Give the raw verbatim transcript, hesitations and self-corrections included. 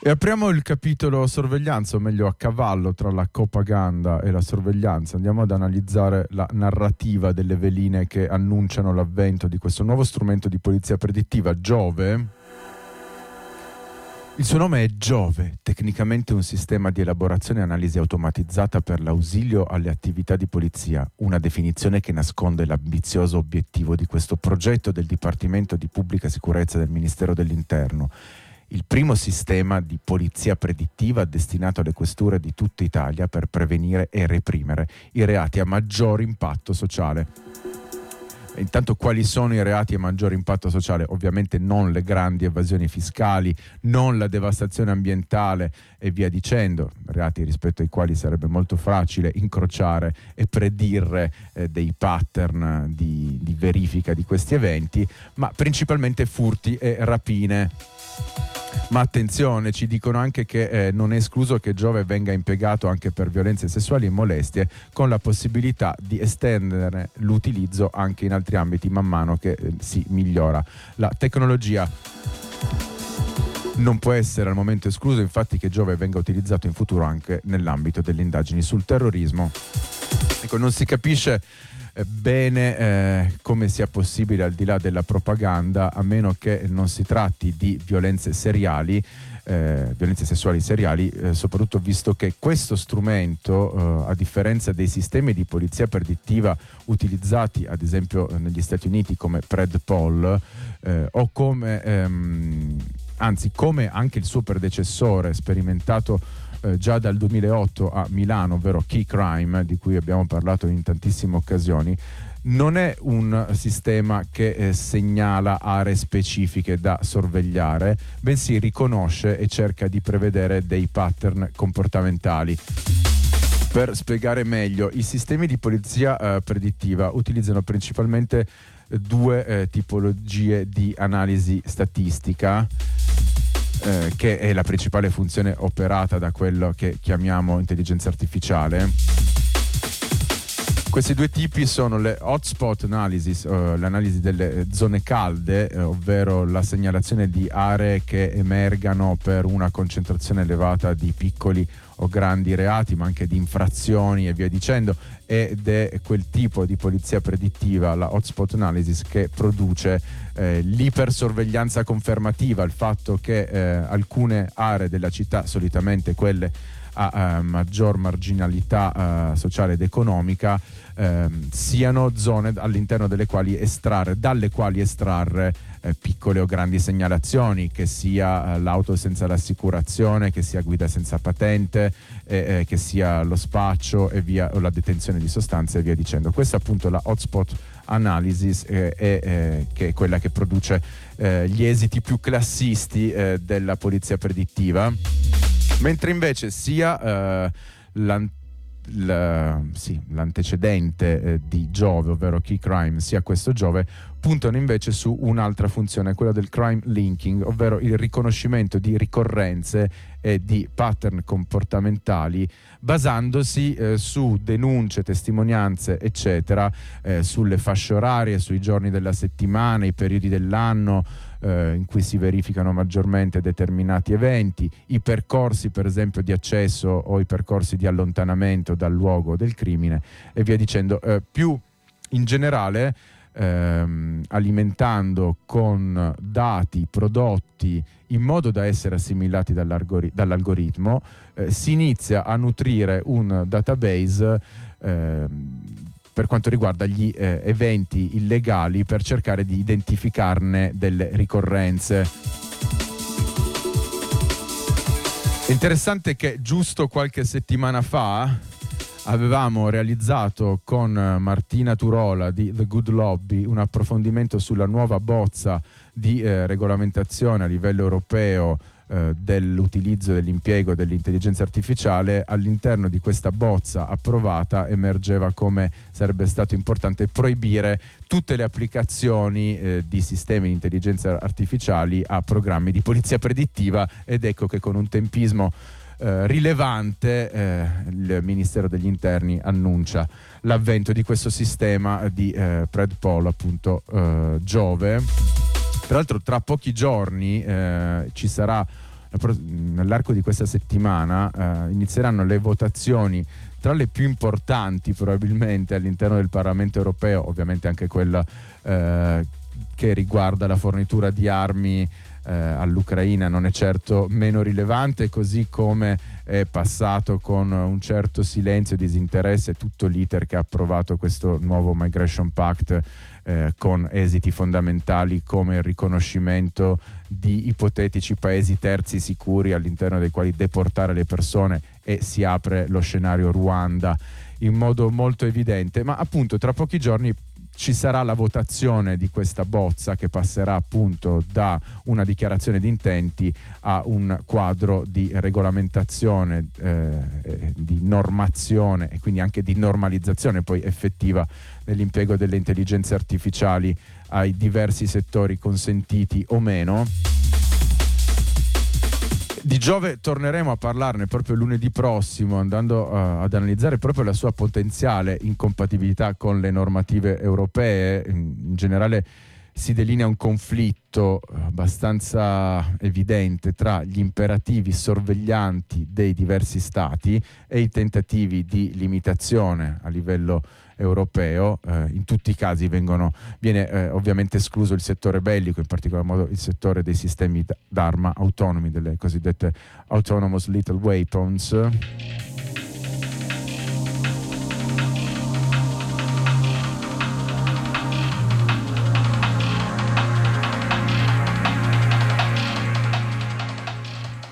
E apriamo il capitolo sorveglianza, o meglio a cavallo tra la propaganda e la sorveglianza. Andiamo ad analizzare la narrativa delle veline che annunciano l'avvento di questo nuovo strumento di polizia predittiva, Giove. Il suo nome è Giove, tecnicamente un sistema di elaborazione e analisi automatizzata per l'ausilio alle attività di polizia, una definizione che nasconde l'ambizioso obiettivo di questo progetto del Dipartimento di Pubblica Sicurezza del Ministero dell'Interno. Il primo sistema di polizia predittiva destinato alle questure di tutta Italia per prevenire e reprimere i reati a maggior impatto sociale. Intanto, quali sono i reati a maggior impatto sociale? Ovviamente non le grandi evasioni fiscali, non la devastazione ambientale e via dicendo, reati rispetto ai quali sarebbe molto facile incrociare e predire eh, dei pattern di, di verifica di questi eventi, ma principalmente furti e rapine. Ma attenzione, ci dicono anche che eh, non è escluso che Giove venga impiegato anche per violenze sessuali e molestie, con la possibilità di estendere l'utilizzo anche in altri ambiti man mano che eh, si migliora la tecnologia. Non può essere al momento escluso infatti che Giove venga utilizzato in futuro anche nell'ambito delle indagini sul terrorismo. Ecco, non si capisce bene eh, come sia possibile, al di là della propaganda, a meno che non si tratti di violenze seriali, eh, violenze sessuali seriali, eh, soprattutto visto che questo strumento, eh, a differenza dei sistemi di polizia predittiva utilizzati ad esempio negli Stati Uniti come PredPol, eh, o come ehm, anzi come anche il suo predecessore sperimentato Eh, già dal duemilaotto a Milano, ovvero Key Crime, di cui abbiamo parlato in tantissime occasioni, non è un sistema che eh, segnala aree specifiche da sorvegliare, bensì riconosce e cerca di prevedere dei pattern comportamentali. Per spiegare meglio, i sistemi di polizia eh, predittiva utilizzano principalmente due eh, tipologie di analisi statistica, Eh, che è la principale funzione operata da quello che chiamiamo intelligenza artificiale. Questi due tipi sono le hotspot analysis, eh, l'analisi delle zone calde, eh, ovvero la segnalazione di aree che emergano per una concentrazione elevata di piccoli o grandi reati, ma anche di infrazioni e via dicendo, ed è quel tipo di polizia predittiva, la hotspot analysis, che produce eh, l'ipersorveglianza confermativa, il fatto che eh, alcune aree della città, solitamente quelle a uh, maggior marginalità uh, sociale ed economica, uh, siano zone all'interno delle quali estrarre, dalle quali estrarre uh, piccole o grandi segnalazioni, che sia uh, l'auto senza l'assicurazione, che sia guida senza patente, eh, eh, che sia lo spaccio e via, o la detenzione di sostanze e via dicendo. Questa appunto la hotspot analysis eh, è eh, che è quella che produce eh, gli esiti più classisti eh, della polizia predittiva. Mentre invece sia eh, l'an- la, sì, l'antecedente eh, di Giove, ovvero Key Crime, sia questo Giove, puntano invece su un'altra funzione, quella del crime linking, ovvero il riconoscimento di ricorrenze e di pattern comportamentali, basandosi eh, su denunce, testimonianze, eccetera, eh, sulle fasce orarie, sui giorni della settimana, i periodi dell'anno eh, in cui si verificano maggiormente determinati eventi, i percorsi per esempio di accesso o i percorsi di allontanamento dal luogo del crimine e via dicendo. Eh, più in generale, Ehm, alimentando con dati prodotti in modo da essere assimilati dall'algoritmo, eh, si inizia a nutrire un database eh, per quanto riguarda gli eh, eventi illegali, per cercare di identificarne delle ricorrenze. È interessante che giusto qualche settimana fa avevamo realizzato con Martina Turola di The Good Lobby un approfondimento sulla nuova bozza di eh, regolamentazione a livello europeo eh, dell'utilizzo e dell'impiego dell'intelligenza artificiale. All'interno di questa bozza approvata emergeva come sarebbe stato importante proibire tutte le applicazioni eh, di sistemi di intelligenza artificiali a programmi di polizia predittiva, ed ecco che con un tempismo Eh, rilevante eh, il Ministero degli Interni annuncia l'avvento di questo sistema di eh, PredPol, appunto eh, Giove. Tra l'altro tra pochi giorni eh, ci sarà nell'arco di questa settimana eh, inizieranno le votazioni tra le più importanti probabilmente all'interno del Parlamento europeo, ovviamente anche quella eh, che riguarda la fornitura di armi eh, all'Ucraina non è certo meno rilevante, così come è passato con un certo silenzio e disinteresse tutto l'iter che ha approvato questo nuovo Migration Pact eh, con esiti fondamentali come il riconoscimento di ipotetici paesi terzi sicuri all'interno dei quali deportare le persone, e si apre lo scenario Ruanda in modo molto evidente. Ma appunto tra pochi giorni ci sarà la votazione di questa bozza che passerà appunto da una dichiarazione di intenti a un quadro di regolamentazione, eh, di normazione e quindi anche di normalizzazione poi effettiva dell'impiego delle intelligenze artificiali ai diversi settori consentiti o meno. Di Giove torneremo a parlarne proprio lunedì prossimo, andando uh, ad analizzare proprio la sua potenziale incompatibilità con le normative europee. In, in generale si delinea un conflitto abbastanza evidente tra gli imperativi sorveglianti dei diversi stati e i tentativi di limitazione a livello europeo. Eh, in tutti i casi vengono, viene eh, ovviamente escluso il settore bellico, in particolar modo il settore dei sistemi d'arma autonomi, delle cosiddette autonomous lethal weapons.